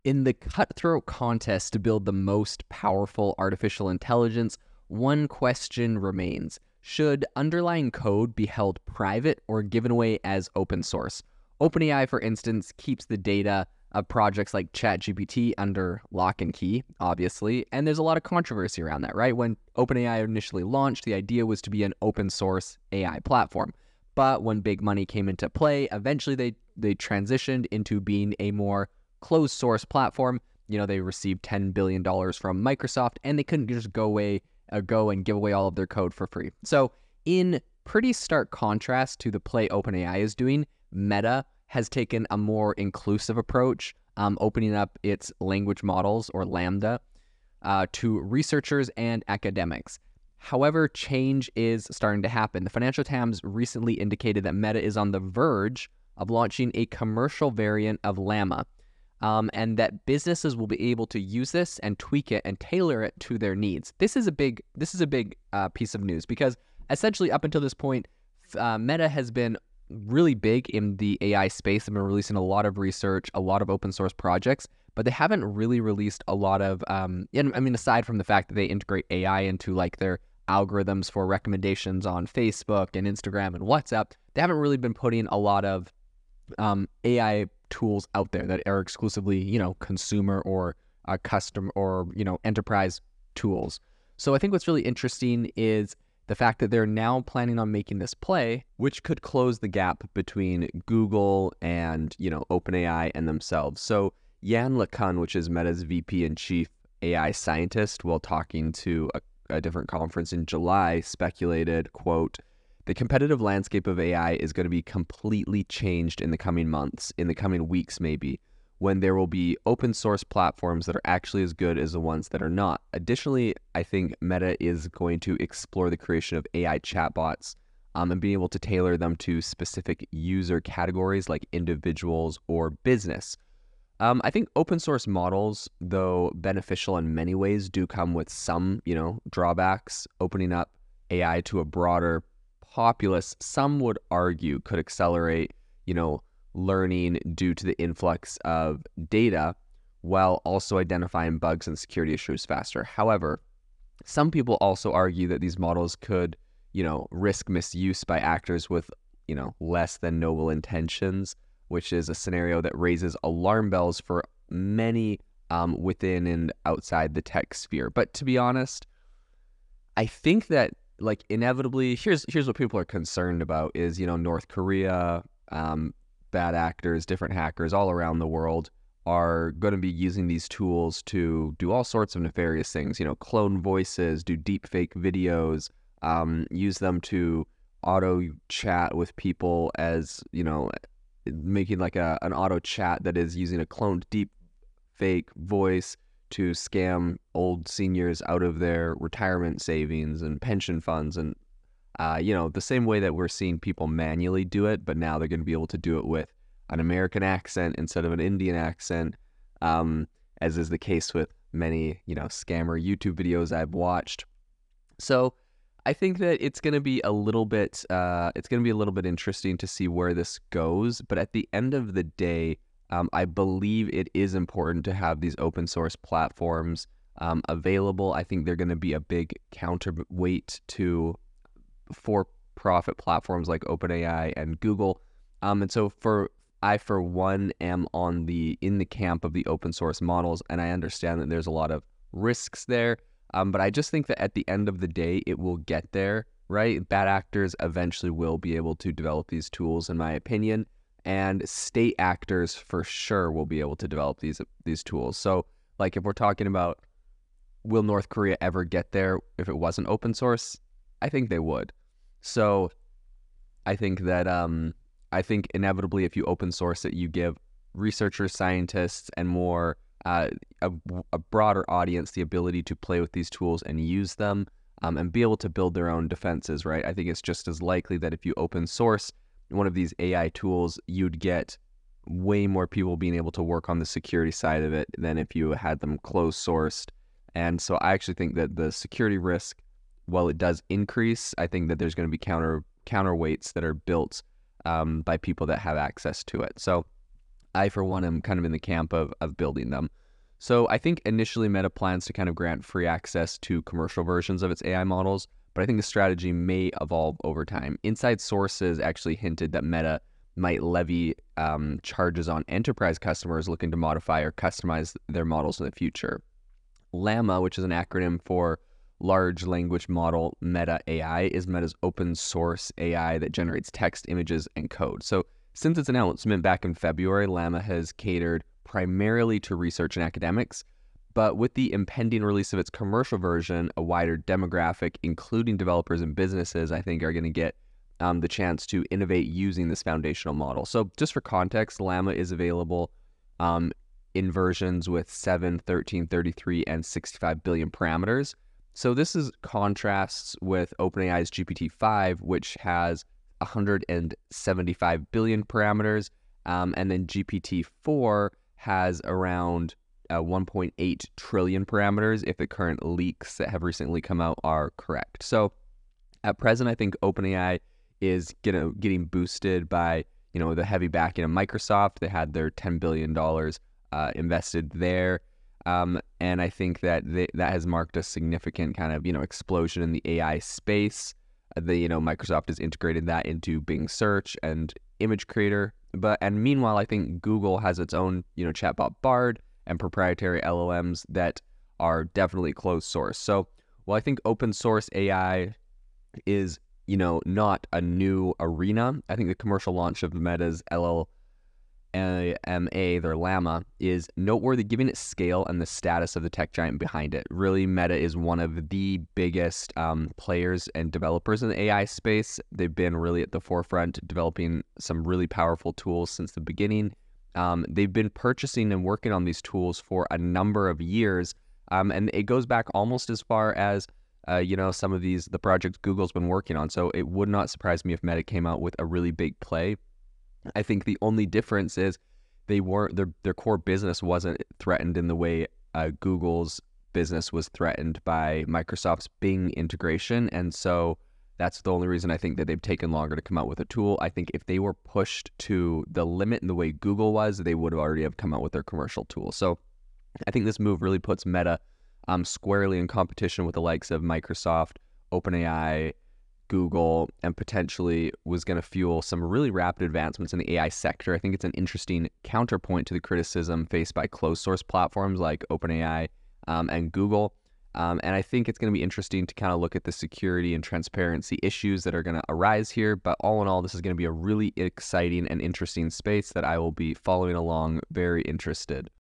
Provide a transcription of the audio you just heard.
In the cutthroat contest to build the most powerful artificial intelligence, one question remains. Should underlying code be held private or given away as open source? OpenAI, for instance, keeps the data of projects like ChatGPT under lock and key, obviously, and there's a lot of controversy around that, right? When OpenAI initially launched, the idea was to be an open source AI platform. But when big money came into play, eventually they transitioned into being a more closed source platform. They received $10 billion from Microsoft, and they couldn't just go and give away all of their code for free. So in pretty stark contrast to the play OpenAI is doing, Meta has taken a more inclusive approach, opening up its language models, or LaMDA, to researchers and academics. However, change is starting to happen. The Financial Times recently indicated that Meta is on the verge of launching a commercial variant of Llama, and that businesses will be able to use this and tweak it and tailor it to their needs. This is a big piece of news, because essentially up until this point, Meta has been really big in the AI space. They've been releasing a lot of research, a lot of open source projects, but they haven't really released a lot of, aside from the fact that they integrate AI into like their algorithms for recommendations on Facebook and Instagram and WhatsApp, they haven't really been putting a lot of AI tools out there that are exclusively, consumer or custom or, enterprise tools. So I think what's really interesting is the fact that they're now planning on making this play, which could close the gap between Google and, OpenAI and themselves. So Yann LeCun, which is Meta's VP and chief AI scientist, while talking to a different conference in July, speculated, quote, "The competitive landscape of AI is going to be completely changed in the coming months, in the coming weeks maybe, when there will be open source platforms that are actually as good as the ones that are not. Additionally, I think Meta is going to explore the creation of AI chatbots, and being able to tailor them to specific user categories like individuals or business. I think open source models, though beneficial in many ways, do come with some, drawbacks. Opening up AI to a broader populace, some would argue, could accelerate, learning due to the influx of data, while also identifying bugs and security issues faster. However, some people also argue that these models could, risk misuse by actors with, less than noble intentions, which is a scenario that raises alarm bells for many within and outside the tech sphere. But to be honest, I think that like inevitably, here's what people are concerned about is, North Korea, bad actors, different hackers all around the world are going to be using these tools to do all sorts of nefarious things, clone voices, do deep fake videos, use them to auto chat with people as, making like an auto chat that is using a cloned deep fake voice to scam old seniors out of their retirement savings and pension funds. And, the same way that we're seeing people manually do it, but now they're going to be able to do it with an American accent instead of an Indian accent, as is the case with many, scammer YouTube videos I've watched. So I think that it's going to be a little bit interesting to see where this goes. But at the end of the day, I believe it is important to have these open source platforms available. I think they're going to be a big counterweight to for-profit platforms like OpenAI and Google. And so I, for one, am in the camp of the open source models, and I understand that there's a lot of risks there. But I just think that at the end of the day, it will get there, right? Bad actors eventually will be able to develop these tools, in my opinion, and state actors for sure will be able to develop these tools. So, like, if we're talking about will North Korea ever get there if it wasn't open source, I think they would. So, I think that inevitably, if you open source it, you give researchers, scientists, and more a broader audience the ability to play with these tools and use them, and be able to build their own defenses, right? I think it's just as likely that if you open source one of these AI tools, you'd get way more people being able to work on the security side of it than if you had them closed sourced. And so I actually think that the security risk, while it does increase, I think that there's going to be counterweights that are built by people that have access to it. So I, for one, am kind of in the camp of building them. So I think initially Meta plans to kind of grant free access to commercial versions of its AI models, but I think the strategy may evolve over time. Inside sources actually hinted that Meta might levy charges on enterprise customers looking to modify or customize their models in the future. Llama, which is an acronym for Large Language Model Meta AI, is Meta's open source AI that generates text, images, and code. So since its announcement back in February, Llama has catered primarily to research and academics, but with the impending release of its commercial version, a wider demographic, including developers and businesses, I think are going to get the chance to innovate using this foundational model. So just for context, Llama is available in versions with 7, 13, 33, and 65 billion parameters. So this is contrasts with OpenAI's GPT-5, which has 175 billion parameters, and then GPT-4 has around 1.8 trillion parameters if the current leaks that have recently come out are correct. So at present, I think OpenAI is getting boosted by the heavy backing of Microsoft. They had their $10 billion invested there. And I think that that has marked a significant kind of, explosion in the AI space. Microsoft has integrated that into Bing Search and Image Creator. And meanwhile, I think Google has its own, chatbot Bard and proprietary LLMs that are definitely closed source. So while I think open source AI is, not a new arena, I think the commercial launch of Meta's their Llama, is noteworthy given its scale and the status of the tech giant behind it. Really, Meta is one of the biggest players and developers in the AI space. They've been really at the forefront, developing some really powerful tools since the beginning. They've been purchasing and working on these tools for a number of years, and it goes back almost as far as some of the projects Google's been working on. So it would not surprise me if Meta came out with a really big play. I think the only difference is their core business wasn't threatened in the way Google's business was threatened by Microsoft's Bing integration. And so that's the only reason I think that they've taken longer to come out with a tool. I think if they were pushed to the limit in the way Google was, they would have already have come out with their commercial tool. So I think this move really puts Meta squarely in competition with the likes of Microsoft, OpenAI, Google, and potentially was going to fuel some really rapid advancements in the AI sector. I think it's an interesting counterpoint to the criticism faced by closed source platforms like OpenAI and Google. And I think it's going to be interesting to kind of look at the security and transparency issues that are going to arise here. But all in all, this is going to be a really exciting and interesting space that I will be following along very interested.